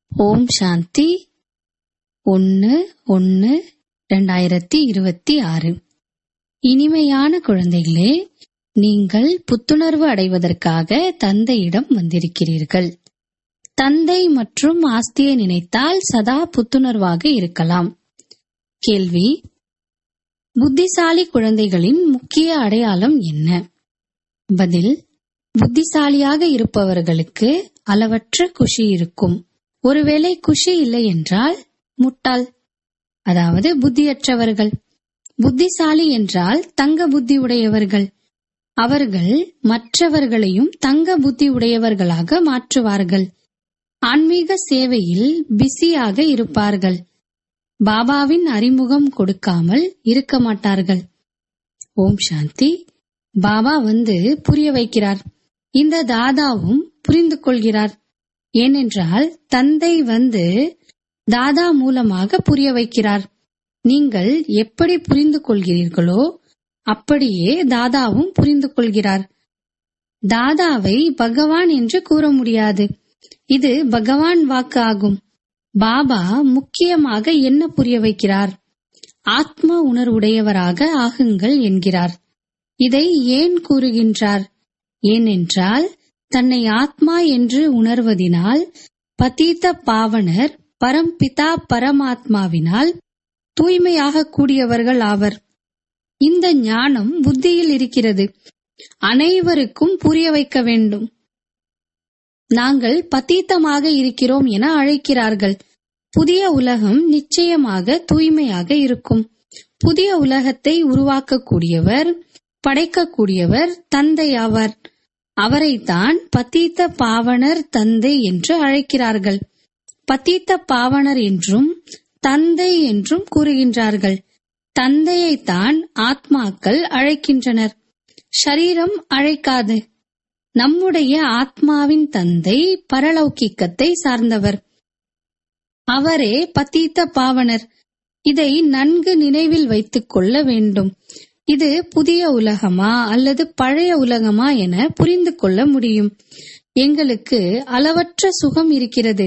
ஓம் சாந்தி 1/1/2026. இனிமையான குழந்தைகளே, நீங்கள் புத்துணர்வு அடைவதற்காக தந்தையிடம் வந்திருக்கிறீர்கள். தந்தை மற்றும் ஆஸ்தியை நினைத்தால் சதா புத்துணர்வாக இருக்கலாம். கேள்வி: புத்திசாலி குழந்தைகளின் முக்கிய அடையாளம் என்ன? பதில்: புத்திசாலியாக இருப்பவர்களுக்கு அளவற்ற குஷி இருக்கும். ஒருவேளை குஷி இல்லை என்றால் முட்டாள், அதாவது புத்தியற்றவர்கள். புத்திசாலி என்றால் தங்க புத்தி உடையவர்கள். அவர்கள் மற்றவர்களையும் தங்க புத்தி உடையவர்களாக மாற்றுவார்கள். ஆன்மீக சேவையில் பிஸியாக இருப்பார்கள். பாபாவின் அறிமுகம் கொடுக்காமல் இருக்க மாட்டார்கள். ஓம் சாந்தி. பாபா வந்து புரிய வைக்கிறார். இந்த தாதாவும் புரிந்து கொள்கிறார். ஏனென்றால் தந்தை வந்து தாதா மூலமாக புரிய வைக்கிறார். நீங்கள் எப்படி புரிந்து கொள்கிறீர்களோ அப்படியே தாதாவும் புரிந்து கொள்கிறார். தாதாவை பகவான் என்று கூற முடியாது. இது பகவான் வாக்கு ஆகும். பாபா முக்கியமாக என்ன புரிய வைக்கிறார்? ஆத்ம உணர்வுடையவராக ஆகுங்கள் என்கிறார். இதை ஏன் கூறுகின்றார்? ஏனென்றால் தன்னை ஆத்மா என்று உணர்வதினால் பதீத பாவனர் பரம்பிதா பரமாத்மாவினால் தூய்மையாக கூடியவர்கள் ஆவர். இந்த ஞானம் புத்தியில் இருக்கிறது. அனைவருக்கும் புரிய வைக்க வேண்டும். நாங்கள் பதீத்தமாக இருக்கிறோம் என அழைக்கிறார்கள். புதிய உலகம் நிச்சயமாக தூய்மையாக இருக்கும். புதிய உலகத்தை உருவாக்கக்கூடியவர், படைக்கக்கூடியவர் தந்தை ஆவார். அவரைத்தான் பதீத்த பாவனர் தந்தை என்று அழைக்கிறார்கள். பதீத்த பாவனர் என்றும் தந்தை என்றும் கூறுகின்றார்கள். தந்தையைத்தான் ஆத்மாக்கள் அழைக்கின்றனர். ஷரீரம் அழைக்காது. நம்முடைய ஆத்மாவின் தந்தை பரலௌகிக்கத்தை சார்ந்தவர். அவரே பதீத்த பாவனர். இதை நன்கு நினைவில் வைத்துக் கொள்ள வேண்டும். இது புதிய உலகமா அல்லது பழைய உலகமா என புரிந்து கொள்ள முடியும். எங்களுக்கு அளவற்ற சுகம் இருக்கிறது.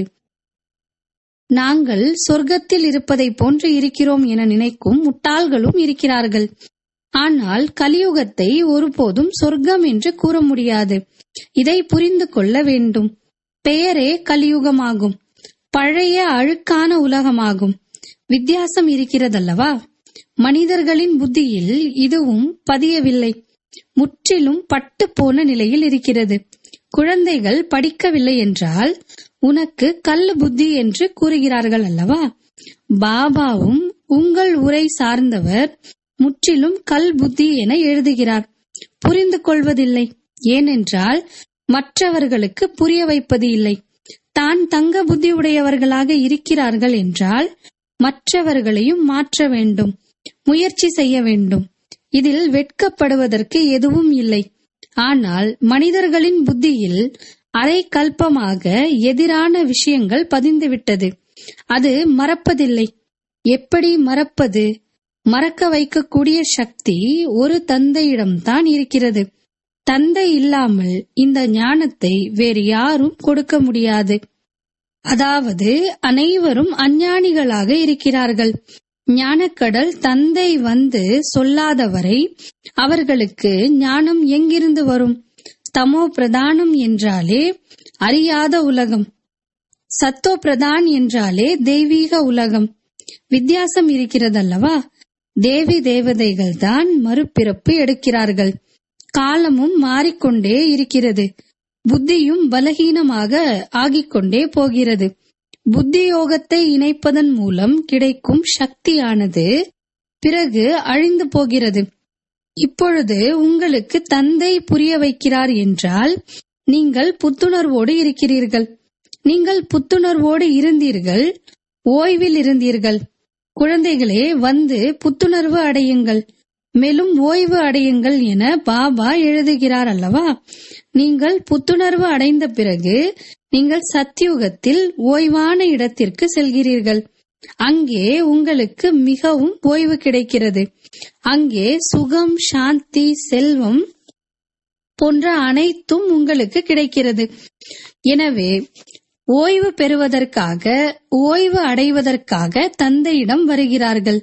நாங்கள் சொர்க்கத்தில் இருப்பதை போன்று இருக்கிறோம் என நினைக்கும் முட்டாள்களும் இருக்கிறார்கள். ஆனால் கலியுகத்தை ஒருபோதும் சொர்க்கம் என்று கூற முடியாது. இதை புரிந்து கொள்ள வேண்டும். பெயரே கலியுகமாகும். பழைய அழுக்கான உலகமாகும். வித்தியாசம் இருக்கிறதல்லவா? மனிதர்களின் புத்தியில் இதுவும் பதியவில்லை. முற்றிலும் பட்டு போன நிலையில் இருக்கிறது. குழந்தைகள் படிக்கவில்லை என்றால் உனக்கு கல் புத்தி என்று கூறுகிறார்கள் அல்லவா? பாபாவும் உங்கள் உரை சார்ந்தவர் முற்றிலும் கல் புத்தி என எழுதுகிறார். புரிந்து கொள்வதில்லை. ஏனென்றால் மற்றவர்களுக்கு புரிய வைப்பது இல்லை. தான் தங்க புத்தி உடையவர்களாக இருக்கிறார்கள் என்றால் மற்றவர்களையும் மாற்ற வேண்டும். முயற்சி செய்ய வேண்டும். இதில் வெட்கப்படுவதற்கு எதுவும் இல்லை. ஆனால் மனிதர்களின் புத்தியில் அரை கல்பமாக எதிரான விஷயங்கள் பதிந்துவிட்டது. அது மறப்பதில்லை. எப்படி மறப்பது? மறக்க வைக்கக்கூடிய சக்தி ஒரு தந்தையிடம்தான் இருக்கிறது. தந்தை இல்லாமல் இந்த ஞானத்தை வேறு யாரும் கொடுக்க முடியாது. அதாவது அனைவரும் அஞ்ஞானிகளாக இருக்கிறார்கள். ஞானக்கடல் தந்தை வந்து சொல்லாதவரை அவர்களுக்கு ஞானம் எங்கிருந்து வரும்? தமோ பிரதானம் என்றாலே அறியாத உலகம், சத்தோ பிரதான் என்றாலே தெய்வீக உலகம். வித்தியாசம் இருக்கிறதல்லவா? தேவி தேவதைகள் தான் மறுபிறப்பு எடுக்கிறார்கள். காலமும் மாறிக்கொண்டே இருக்கிறது. புத்தியும் பலகீனமாக ஆகிக்கொண்டே போகிறது. புத்தி யோகத்தை இணைப்பதன் மூலம் கிடைக்கும் சக்தியானது பிறகு அழிந்து போகிறது. இப்பொழுது உங்களுக்கு தந்தை புரிய வைக்கிறார் என்றால் நீங்கள் புத்துணர்வோடு இருக்கிறீர்கள். நீங்கள் புத்துணர்வோடு இருந்தீர்கள், ஓய்வில் இருந்தீர்கள். குழந்தைகளே, வந்து புத்துணர்வு அடையுங்கள், மேலும் ஓய்வு அடையுங்கள் என பாபா எழுதுகிறார் அல்லவா? நீங்கள் புத்துணர்வு அடைந்த பிறகு நீங்கள் சத்யுகத்தில் ஓய்வான இடத்திற்கு செல்கிறீர்கள். அங்கே உங்களுக்கு மிகவும் ஓய்வு கிடைக்கிறது. அங்கே சுகம், சாந்தி, செல்வம் போன்ற அனைத்தும் உங்களுக்கு கிடைக்கிறது. எனவே ஓய்வு பெறுவதற்காக, ஓய்வு அடைவதற்காக தந்தையிடம் வருகிறார்கள்.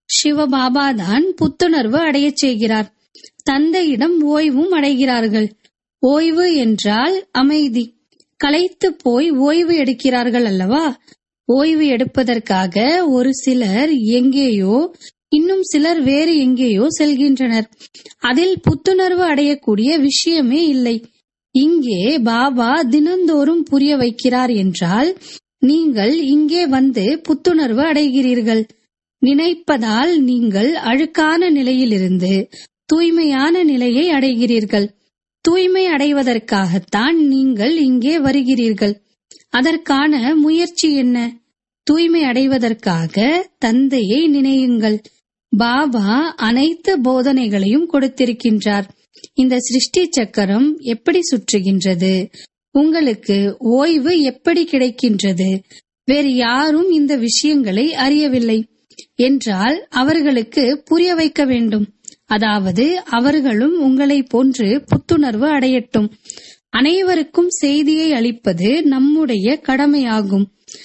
சிவபாபாதான் புத்துணர்வு அடையச் செய்கிறார். தந்தையிடம் ஓய்வும் அடைகிறார்கள். ஓய்வு என்றால் அமைதி. களைத்து போய் ஓய்வு எடுக்கிறார்கள் அல்லவா? ஓய்வு எடுப்பதற்காக ஒரு சிலர் எங்கேயோ, இன்னும் சிலர் வேறு எங்கேயோ செல்கின்றனர். அதில் புத்துணர்வு அடையக்கூடிய விஷயமே இல்லை. இங்கே பாபா தினந்தோறும் புரிய வைக்கிறார் என்றால் நீங்கள் இங்கே வந்து புத்துணர்வு அடைகிறீர்கள். நினைப்பதால் நீங்கள் அழுக்கான நிலையிலிருந்து தூய்மையான நிலையை அடைகிறீர்கள். தூய்மை அடைவதற்காகத்தான் நீங்கள் இங்கே வருகிறீர்கள். அதற்கான முயற்சி என்ன? தூய்மை அடைவதற்காக தந்தையை நினையுங்கள். பாபா அனைத்து போதனைகளையும் கொடுத்திருக்கின்றார். இந்த சிருஷ்டி சக்கரம் எப்படி சுற்றுகின்றது, உங்களுக்கு ஓய்வு எப்படி கிடைக்கின்றது, வேறு யாரும் இந்த விஷயங்களை அறியவில்லை என்றால் அவர்களுக்கு புரிய வைக்க வேண்டும். அதாவது அவர்களும் உங்களை போன்று புத்துணர்வு அடையட்டும். அனைவருக்கும் செய்தியை அளிப்பது நம்முடைய கடமையாகும்.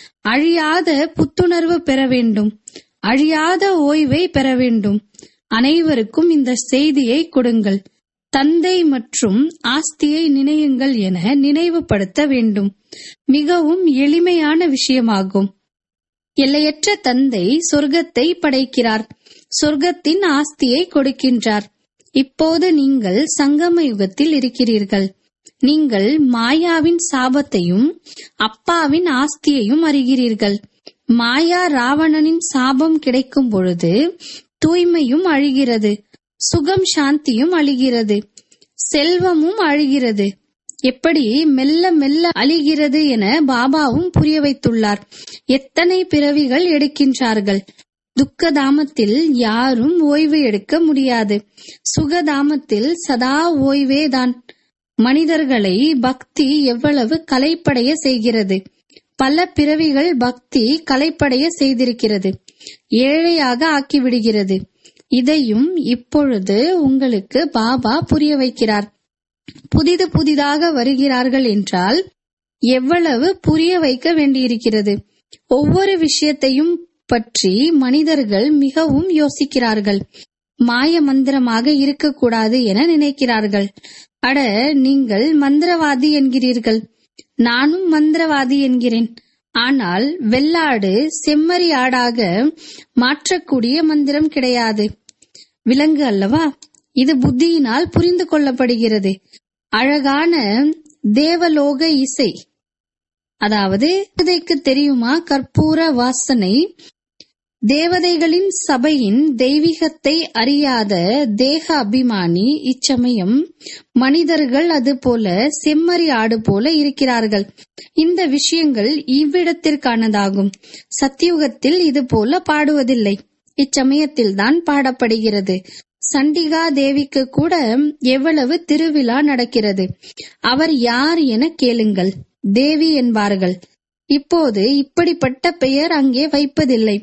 அழியாத புத்துணர்வு பெற வேண்டும், அழியாத ஓய்வை பெற வேண்டும். அனைவருக்கும் இந்த செய்தியை கொடுங்கள். தந்தை மற்றும் ஆஸ்தியை நினையுங்கள் என நினைவுபடுத்த வேண்டும். மிகவும் எளிமையான விஷயமாகும். எல்லையற்ற தந்தை சொர்க்கத்தை படைக்கிறார், சொர்க்கத்தின் ஆஸ்தியை கொடுக்கின்றார். இப்போது நீங்கள் சங்கம யுகத்தில் இருக்கிறீர்கள். நீங்கள் மாயாவின் சாபத்தையும் அப்பாவின் ஆஸ்தியையும் அறிகிறீர்கள். மாயா ராவணனின் சாபம் கிடைக்கும் பொழுது தூய்மையும் அழிகிறது, சுகம் சாந்தியும் அழிகிறது, செல்வமும் அழிகிறது. எப்படி மெல்ல மெல்ல அழிகிறது என பாபாவும் புரிய வைத்துள்ளார். எத்தனை பிறவிகள் எடுக்கின்றார்கள். துக்கதாமத்தில் யாரும் ஓய்வு எடுக்க முடியாது. சுகதாமத்தில் சதா ஓய்வேதான். மனிதர்களை பக்தி எவ்வளவு கலைப்படைய செய்கிறது. பல பிறவிகள் பக்தி கலைப்படைய செய்திருக்கிறது, ஏழையாக ஆக்கிவிடுகிறது. இதையும் இப்பொழுது உங்களுக்கு பாபா புரிய வைக்கிறார். புதிதாக வருகிறார்கள் என்றால் எவ்வளவு புரிய வைக்க வேண்டியிருக்கிறது. ஒவ்வொரு விஷயத்தையும் பற்றி மனிதர்கள் மிகவும் யோசிக்கிறார்கள். மாய மந்திரமாக இருக்கக்கூடாது என நினைக்கிறார்கள். அட, நீங்கள் மந்திரவாதி என்கிறீர்கள், நானும் மந்திரவாதி என்கிறேன். ஆனால் வெள்ளாடு செம்மறி ஆடாக மாற்றக்கூடிய மந்திரம் கிடையாது. விலங்கு அல்லவா? இது புத்தியினால் புரிந்து கொள்ளப்படுகிறது. அழகான தேவலோக இசை, அதாவது தேவதைக்கு தெரியுமா கற்பூர வாசனை? தேவதைகளின் சபையின் தெய்வீகத்தை அறியாத தேக அபிமானி இச்சமயம் மனிதர்கள் அதுபோல செம்மறி ஆடு போல இருக்கிறார்கள். இந்த விஷயங்கள் இவ்விடத்திற்கானதாகும். சத்தியுகத்தில் இது போல பாடுவதில்லை, இச்சமயத்தில்தான் பாடப்படுகிறது. சண்டிகா தேவிக்கு கூட எவ்வளவு திருவிழா நடக்கிறது. அவர் யார் என கேளுங்கள், தேவி என்பார்கள். இப்போது இப்படிப்பட்ட பெயர் அங்கே வைப்பதில்லை.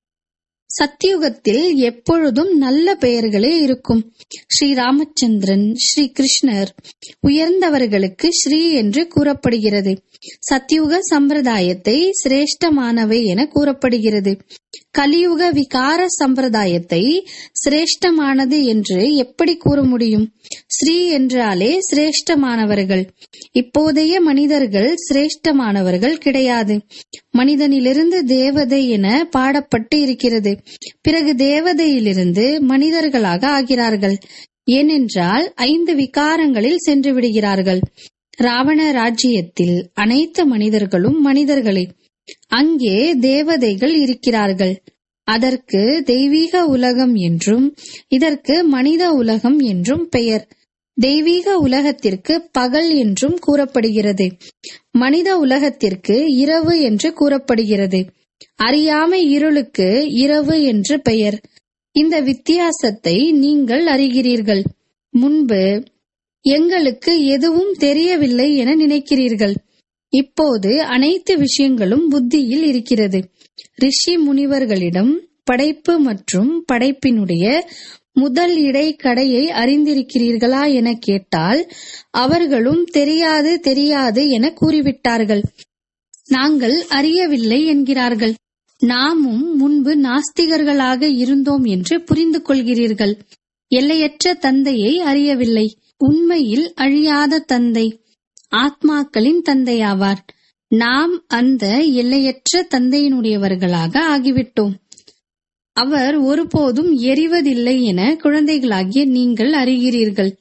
சத்தியுகத்தில் எப்பொழுதும் நல்ல பெயர்களே இருக்கும். ஸ்ரீ ராமச்சந்திரன், ஸ்ரீ கிருஷ்ணர், உயர்ந்தவர்களுக்கு ஸ்ரீ என்று கூறப்படுகிறது. சத்தியுக சம்பிரதாயத்தை சிரேஷ்டமானவை என கூறப்படுகிறது. கலியுக விகார சம்பிரதாயத்தை சிரேஷ்டமானது என்று எப்படி கூற முடியும்? ஸ்ரீ என்றாலே சிரேஷ்டமானவர்கள். இப்போதைய மனிதர்கள் சிரேஷ்டமானவர்கள் கிடையாது. மனிதனிலிருந்து தேவதை என பாடப்பட்டு இருக்கிறது. பிறகு தேவதையிலிருந்து மனிதர்களாக ஆகிறார்கள். ஏனென்றால் 5 விகாரங்களில் சென்று விடுகிறார்கள். ராவண ராஜ்யத்தில் அனைத்து மனிதர்களும் மனிதர்களே. அங்கே தேவதைகள் இருக்கிறார்கள். அதற்கு தெய்வீக உலகம் என்றும் இதற்கு மனித உலகம் என்றும் பெயர். தெய்வீக உலகத்திற்கு பகல் என்றும் கூறப்படுகிறது, மனித உலகத்திற்கு இரவு என்று கூறப்படுகிறது. அறியாமை இருளுக்கு இரவு என்று பெயர். இந்த வித்தியாசத்தை நீங்கள் அறிகிறீர்கள். முன்பு எங்களுக்கு எதுவும் தெரியவில்லை என நினைக்கிறீர்கள். இப்போது அனைத்து விஷயங்களும் புத்தியில் இருக்கிறது. ரிஷி முனிவர்களிடம் படைப்பு மற்றும் படைப்பினுடைய முதல் இடைக்கடையை அறிந்திருக்கிறீர்களா என கேட்டால் அவர்களும் தெரியாது தெரியாது என கூறிவிட்டார்கள். நாங்கள் அறியவில்லை என்கிறார்கள். நாமும் முன்பு நாஸ்திகர்களாக இருந்தோம் என்று புரிந்து கொள்கிறீர்கள். எல்லையற்ற தந்தையை அறியவில்லை. உண்மையில் அழியாத தந்தை, ஆத்மாக்களின் தந்தையாவார். நாம் அந்த எல்லையற்ற தந்தையினுடையவர்களாக ஆகிவிட்டோம். அவர் ஒருபோதும் எரிவதில்லை என குழந்தைகளாகிய நீங்கள் அறிகிறீர்கள்.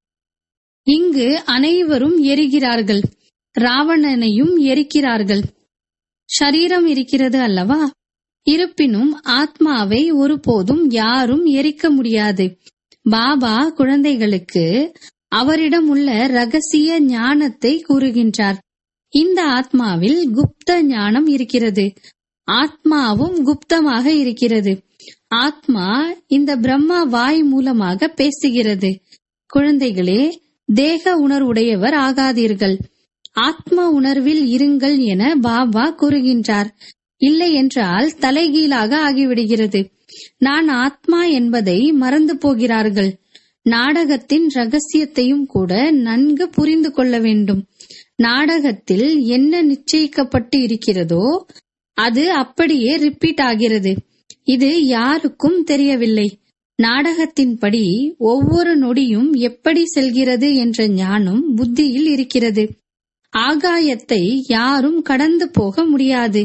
இங்கு அனைவரும் எரிகிறார்கள். ராவணனையும் எரிக்கிறார்கள். ஷரீரம் இருக்கிறது அல்லவா? இருப்பினும் ஆத்மாவை ஒருபோதும் யாரும் எரிக்க முடியாது. பாபா குழந்தைகளுக்கு அவரிடம் உள்ள ரகசிய ஞானத்தை கூறுகின்றார். இந்த ஆத்மாவில் குப்த ஞானம் இருக்கிறது. ஆத்மாவும் குப்தமாக இருக்கிறது. ஆத்மா இந்த பிரம்மா வாய் மூலமாக பேசுகிறது. குழந்தைகளே, தேக உணர்வுடையவர் ஆகாதீர்கள். ஆத்ம உணர்வில் இருங்கள் என பாபா கூறுகின்றார். இல்லை என்றால் தலைகீழாக ஆகிவிடுகிறது. நான் ஆத்மா என்பதை மறந்து போகிறார்கள். நாடகத்தின் ரகசியத்தையும் கூட நன்கு புரிந்து கொள்ள வேண்டும். நாடகத்தில் என்ன நிச்சயிக்கப்பட்டு இருக்கிறதோ அது அப்படியே ரிப்பீட் ஆகிறது. இது யாருக்கும் தெரியவில்லை. நாடகத்தின்படி ஒவ்வொரு நொடியும் எப்படி செல்கிறது என்ற ஞானம் புத்தியில் இருக்கிறது. ஆகாயத்தை யாரும் கடந்து போக முடியாது.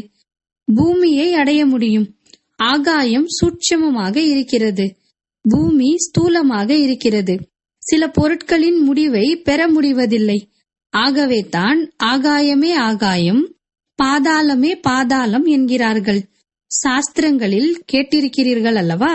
பூமியை அடைய முடியும். ஆகாயம் சூட்சமமாக இருக்கிறது. பூமி ஸ்தூலமாக இருக்கிறது. சில பொருட்களின் முடிவை பெற முடிவதில்லை. ஆகவே தான் ஆகாயமே ஆகாயம், பாதாளமே பாதாளம் என்கிறார்கள். சாஸ்திரங்களில் கேட்டிருக்கிறீர்கள் அல்லவா?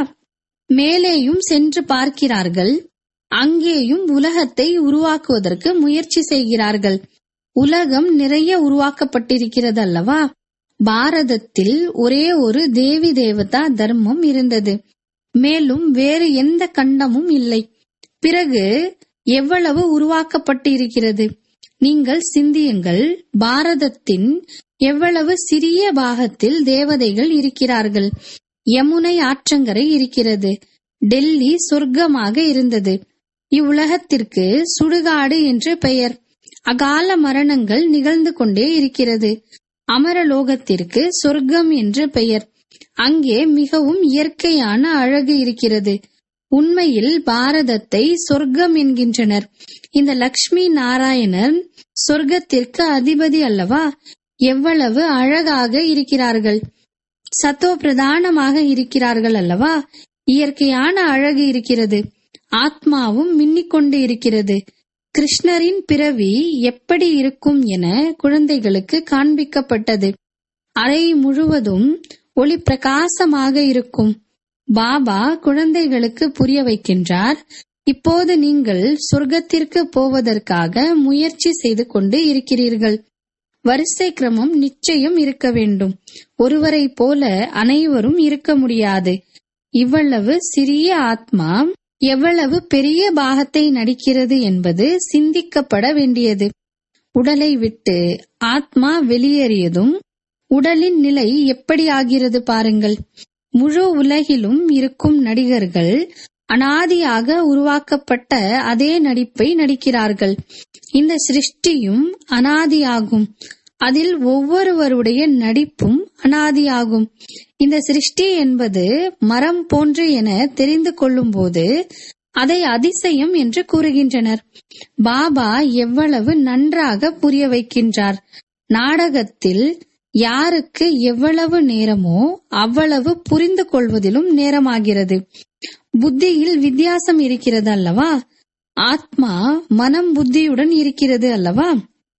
மேலேயும் சென்று பார்க்கிறார்கள். அங்கேயும் உலகத்தை உருவாக்குவதற்கு முயற்சி செய்கிறார்கள். உலகம் நிறைய உருவாக்கப்பட்டிருக்கிறது அல்லவா? பாரதத்தில் ஒரே ஒரு தேவி தேவதா தர்மம் இருந்தது. மேலும் வேறு எந்த கண்டமும் இல்லை. பிறகு எவ்வளவு உருவாக்கப்பட்டு இருக்கிறது? நீங்கள் சிந்தியுங்கள். பாரதத்தின் எவ்வளவு சிறிய பாகத்தில் தேவதைகள் இருக்கிறார்கள். யமுனை ஆற்றங்கரை இருக்கிறது. டெல்லி சொர்க்கமாக இருந்தது. இவ்வுலகத்திற்கு சுடுகாடு என்று பெயர். அகால மரணங்கள் நிகழ்ந்து கொண்டே இருக்கிறது. அமரலோகத்திற்கு சொர்க்கம் என்று பெயர். அங்கே மிகவும் இயற்கையான அழகு இருக்கிறது. உண்மையில் பாரதத்தை சொர்க்கம் என்கின்றனர். இந்த லக்ஷ்மி நாராயணன் சொர்க்கத்திற்கு அதிபதி அல்லவா? எவ்வளவு அழகாக இருக்கிறார்கள். சத்தோ பிரதானமாக இருக்கிறார்கள் அல்லவா? இயற்கையான அழகு இருக்கிறது. ஆத்மாவும் மின்னிக்கொண்டு இருக்கிறது. கிருஷ்ணரின் பிறவி எப்படி இருக்கும் என குழந்தைகளுக்கு காண்பிக்கப்பட்டது. அறை முழுவதும் ஒளி பிரகாசமாக இருக்கும். பாபா குழந்தைகளுக்கு புரிய வைக்கின்றார். இப்போது நீங்கள் சொர்க்கத்திற்கு போவதற்காக முயற்சி செய்து கொண்டு இருக்கிறீர்கள். வரிசை கிரமம் நிச்சயம் இருக்க வேண்டும். ஒருவரை போல அனைவரும் இருக்க முடியாது. இவ்வளவு சிறிய ஆத்மா எவ்வளவு பெரிய பாகத்தை நடிக்கிறது என்பது சிந்திக்கப்பட வேண்டியது. உடலை விட்டு ஆத்மா வெளியேறியதும் உடலின் நிலை எப்படி ஆகிறது பாருங்கள். முழு உலகிலும் இருக்கும் நடிகர்கள் அனாதியாக உருவாக்கப்பட்ட அதே நடிப்பை நடிக்கிறார்கள். இந்த சிருஷ்டியும் அனாதியாகும். அதில் ஒவ்வொருவருடைய நடிப்பும் அனாதியாகும். இந்த சிருஷ்டி என்பது மரம் போன்று என தெரிந்து கொள்ளும் போது அதை அதிசயம் என்று கூறுகின்றனர். பாபா எவ்வளவு நன்றாக புரிய வைக்கின்றார். நாடகத்தில் யாருக்கு எவ்வளவு நேரமோ அவ்வளவு புரிந்து கொள்வதிலும் நேரமாகிறது. புத்தியில் வித்தியாசம் இருக்கிறது அல்லவா? ஆத்மா மனம் புத்தியுடன் இருக்கிறது அல்லவா?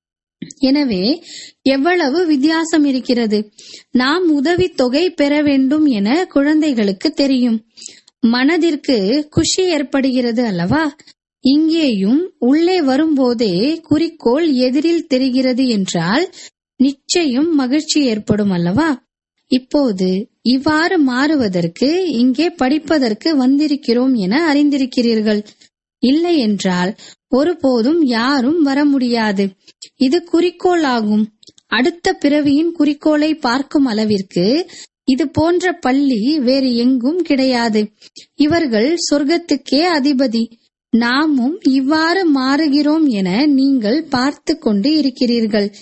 எனவே எவ்வளவு வித்தியாசம் இருக்கிறது. நாம் உதவித்தொகை பெற வேண்டும் என குழந்தைகளுக்கு தெரியும். மனதிற்கு குஷி ஏற்படுகிறது அல்லவா? இங்கேயும் உள்ளே வரும்போதே குறிக்கோள் எதிரில் தெரிகிறது என்றால் நிச்சயம் மகிழ்ச்சி ஏற்படும் அல்லவா? இப்போது இவ்வாறு மாறுவதற்கு இங்கே படிப்பதற்கு வந்திருக்கிறோம் என அறிந்திருக்கிறீர்கள். இல்லை என்றால் ஒருபோதும் யாரும் வர முடியாது. இது குறிக்கோள் ஆகும். அடுத்த பிறவியின் குறிக்கோளை பார்க்கும் அளவிற்கு இது போன்ற பள்ளி வேறு எங்கும் கிடையாது. இவர்கள் சொர்க்கத்துக்கே அதிபதி. நாமும் இவ்வாறு மாறுகிறோம் என நீங்கள் பார்த்து கொண்டு இருக்கிறீர்கள்.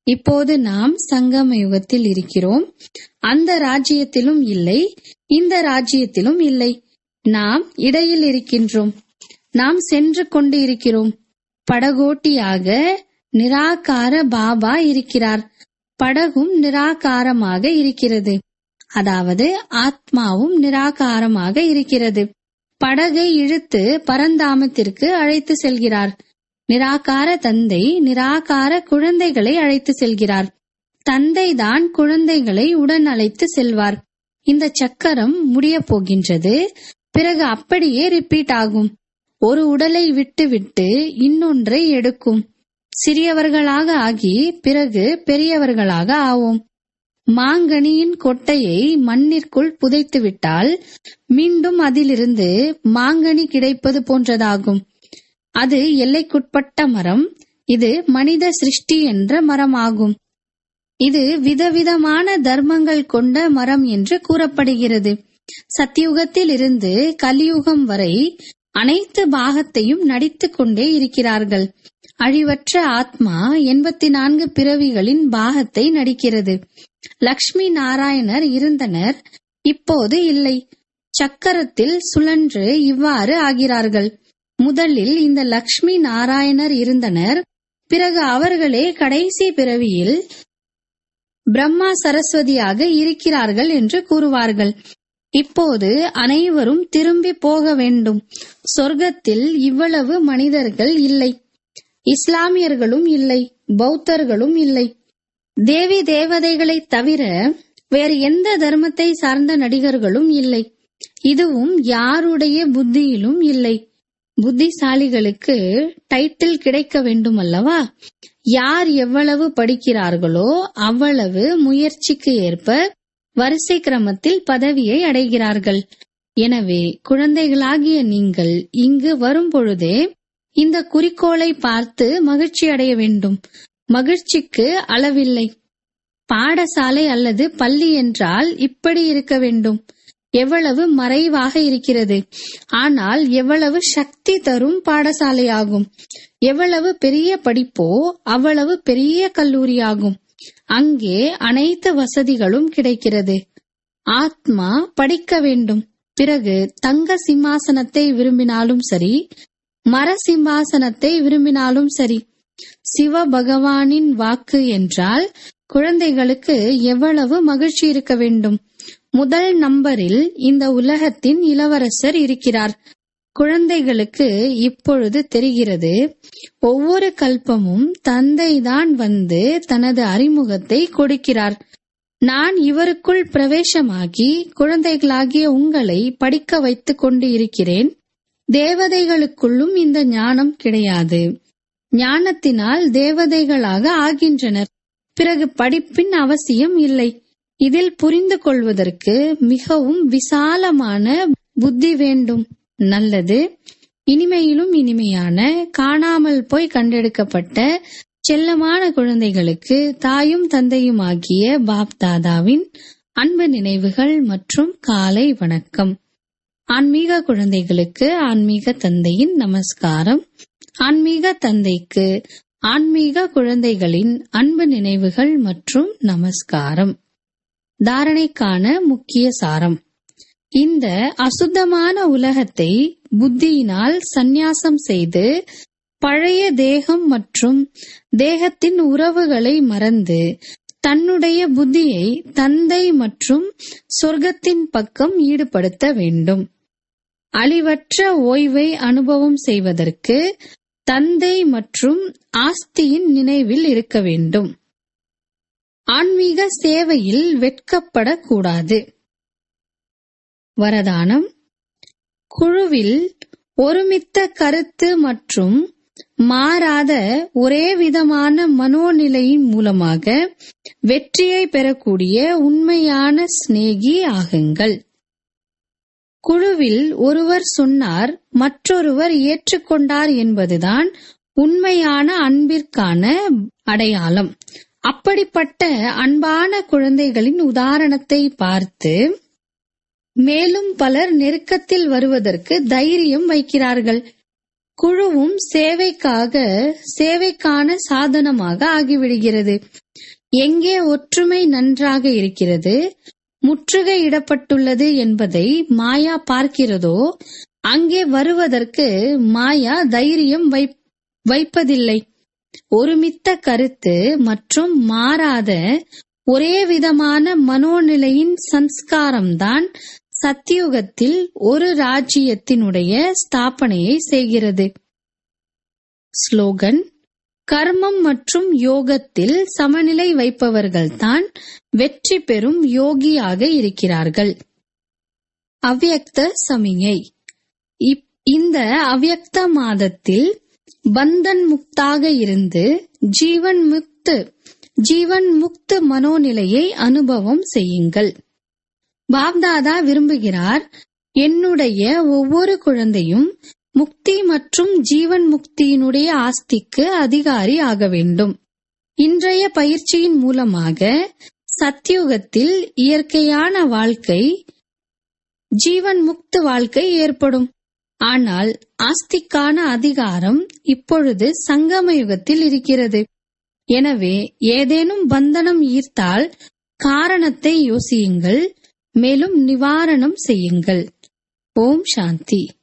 இப்போது நாம் சங்கம யுகத்தில் இருக்கிறோம். அந்த ராஜ்யத்திலும் இல்லை, இந்த ராஜ்யத்திலும் இல்லை. நாம் இடையில் இருக்கின்றோம். நாம் சென்று கொண்டு இருக்கிறோம். படகோட்டியாக நிராகார பாபா இருக்கிறார். படகும் நிராகாரமாக இருக்கிறது. அதாவது ஆத்மாவும் நிராகாரமாக இருக்கிறது. படகை இழுத்து பரந்தாமத்திற்கு அழைத்து செல்கிறார். நிராகார தந்தை நிராகார குழந்தைகளை அழைத்து செல்கிறார். தந்தைதான் குழந்தைகளை உடன் அழைத்து செல்வார். இந்த சக்கரம் முடிய போகின்றது. பிறகு அப்படியே ரிப்பீட் ஆகும். ஒரு உடலை விட்டு விட்டு இன்னொன்றை எடுக்கும். சிறியவர்களாக ஆகி பிறகு பெரியவர்களாக ஆவோம். மாங்கனியின் கொட்டையை மண்ணிற்குள் புதைத்துவிட்டால் மீண்டும் அதிலிருந்து மாங்கனி கிடைப்பது போன்றதாகும். அது எல்லைக்குட்பட்ட மரம். இது மனித சிருஷ்டி என்ற மரம் ஆகும். இது விதவிதமான தர்மங்கள் கொண்ட மரம் என்று கூறப்படுகிறது. சத்தியுகத்தில் இருந்து கலியுகம் வரை அனைத்து பாகத்தையும் நடித்துக் கொண்டே இருக்கிறார்கள். அழிவற்ற ஆத்மா 84 பிறவிகளின் பாகத்தை நடிக்கிறது. லக்ஷ்மி நாராயணர் இருந்தனர், இப்போது இல்லை. சக்கரத்தில் சுழன்று இவ்வாறு ஆகிறார்கள். முதலில் இந்த லக்ஷ்மி நாராயணர் இருந்தனர். பிறகு அவர்களே கடைசி பிறவியில் பிரம்மா சரஸ்வதியாக இருக்கிறார்கள் என்று கூறுவார்கள். இப்போது அனைவரும் திரும்பி போக வேண்டும். சொர்க்கத்தில் இவ்வளவு மனிதர்கள் இல்லை. இஸ்லாமியர்களும் இல்லை, பௌத்தர்களும் இல்லை. தேவி தேவதைகளை தவிர வேறு எந்த தர்மத்தை சார்ந்த நடிகர்களும் இல்லை. இதுவும் யாருடைய புத்தியிலும் இல்லை. புத்திசாலிகளுக்கு டைட்டில் கிடைக்க வேண்டும் அல்லவா? யார் எவ்வளவு படிக்கிறார்களோ அவ்வளவு முயற்சிக்கு ஏற்ப வரிசை கிரமத்தில் பதவியை அடைகிறார்கள். எனவே குழந்தைகளாகிய நீங்கள் இங்கு வரும்பொழுதே இந்த குறிக்கோளை பார்த்து மகிழ்ச்சி அடைய வேண்டும். மகிழ்ச்சிக்கு அளவில்லை. பாடசாலை அல்லது பள்ளி என்றால் இப்படி இருக்க வேண்டும். எவ்வளவு மறைவாக இருக்கிறது, ஆனால் எவ்வளவு சக்தி தரும் பாடசாலையாகும். எவ்வளவு பெரிய படிப்போ அவ்வளவு பெரிய கல்லூரியாகும். அங்கே அனைத்து வசதிகளும் கிடைக்கிறது. ஆத்மா படிக்க வேண்டும். பிறகு தங்க சிம்மாசனத்தை விரும்பினாலும் சரி, மர சிம்மாசனத்தை விரும்பினாலும் சரி. சிவ பகவானின் வாக்கு என்றால் குழந்தைகளுக்கு எவ்வளவு மகிழ்ச்சி இருக்க வேண்டும். முதல் நம்பரில் இந்த உலகத்தின் இளவரசர் இருக்கிறார். குழந்தைகளுக்கு இப்பொழுது தெரிகிறது, ஒவ்வொரு கல்பமும் தந்தைதான் வந்து தனது அறிமுகத்தை கொடுக்கிறார். நான் இவருக்குள் பிரவேசமாகி குழந்தைகளாகிய உங்களை படிக்க வைத்துக் கொண்டு இருக்கிறேன். தேவதைகளுக்குள்ளும் இந்த ஞானம் கிடையாது. ஞானத்தினால் தேவதைகளாக ஆகின்றனர். பிறகு படிப்பின் அவசியம் இல்லை. இதில் புரிந்து கொள்வதற்கு மிகவும் விசாலமான புத்தி வேண்டும். நல்லது. இனிமையிலும் இனிமையான காணாமல் போய் கண்டெடுக்கப்பட்ட செல்லமான குழந்தைகளுக்கு தாயும் தந்தையும் ஆகிய பாப் தாதாவின் அன்பு நினைவுகள் மற்றும் காலை வணக்கம். ஆன்மீக குழந்தைகளுக்கு ஆன்மீக தந்தையின் நமஸ்காரம். ஆன்மீக தந்தைக்கு ஆன்மீக குழந்தைகளின் அன்பு நினைவுகள் மற்றும் நமஸ்காரம். தாரணைக்கான முக்கிய சாரம். இந்த அசுத்தமான உலகத்தை புத்தியினால் சந்நியாசம் செய்து பழைய தேகம் மற்றும் தேகத்தின் உறவுகளை மறந்து தன்னுடைய புத்தியை தந்தை மற்றும் சொர்க்கத்தின் பக்கம் ஈடுபடுத்த வேண்டும். அழிவற்ற ஓய்வை அனுபவம் செய்வதற்கு தந்தை மற்றும் ஆஸ்தியின் நினைவில் இருக்க வேண்டும். ஆன்மீக சேவையில் வெட்கப்படக்கூடாது. வரதானம். குழுவில் ஒருமித்த கருத்து மற்றும் மாறாத ஒரே விதமான மனோநிலையின் மூலமாக வெற்றியை பெறக்கூடிய உண்மையான சிநேகி ஆகுங்கள். குழுவில் ஒருவர் சொன்னார், மற்றொருவர் ஏற்றுக்கொண்டார் என்பதுதான் உண்மையான அன்பிற்கான அடையாளம். அப்படிப்பட்ட அன்பான குழந்தைகளின் உதாரணத்தை பார்த்து மேலும் பலர் நெருக்கத்தில் வருவதற்கு தைரியம் வைக்கிறார்கள். குழுவும் சேவைக்கான சாதனமாக ஆகிவிடுகிறது. எங்கே ஒற்றுமை நன்றாக இருக்கிறது, முற்றுகையிடப்பட்டுள்ளது என்பதை மாயா பார்க்கிறதோ அங்கே வருவதற்கு மாயா தைரியம் வைப்பதில்லை. ஒருமித்த கருத்து மற்றும் மாறாத ஒரே விதமான மனோநிலையின் சம்ஸ்காரம்தான் சத்தியுகத்தில் ஒரு ராஜ்யத்தினுடைய ஸ்தாபனையை செய்கிறது. ஸ்லோகன்: கர்மம் மற்றும் யோகத்தில் சமநிலை வைப்பவர்கள்தான் வெற்றி பெறும் யோகியாக இருக்கிறார்கள். அவ்யக்த சமிஞை. இந்த அவ்யக்த மாதத்தில் பந்தன் முக்தாக இருந்து ஜீவன் முக்த மனோநிலையை அனுபவம் செய்யுங்கள். பாப்தாதா விரும்புகிறார், என்னுடைய ஒவ்வொரு குழந்தையும் முக்தி மற்றும் ஜீவன் முக்தியினுடைய ஆஸ்திக்கு அதிகாரி ஆக வேண்டும். இன்றைய பயிற்சியின் மூலமாக சத்யுகத்தில் இயற்கையான வாழ்க்கை, ஜீவன் முக்த வாழ்க்கை ஏற்படும். ஆனால் ஆஸ்திக்கான அதிகாரம் இப்பொழுது சங்கம யுகத்தில் இருக்கிறது. எனவே ஏதேனும் பந்தனம் ஈர்த்தால் காரணத்தை யோசியுங்கள், மேலும் நிவாரணம் செய்யுங்கள். ஓம் சாந்தி.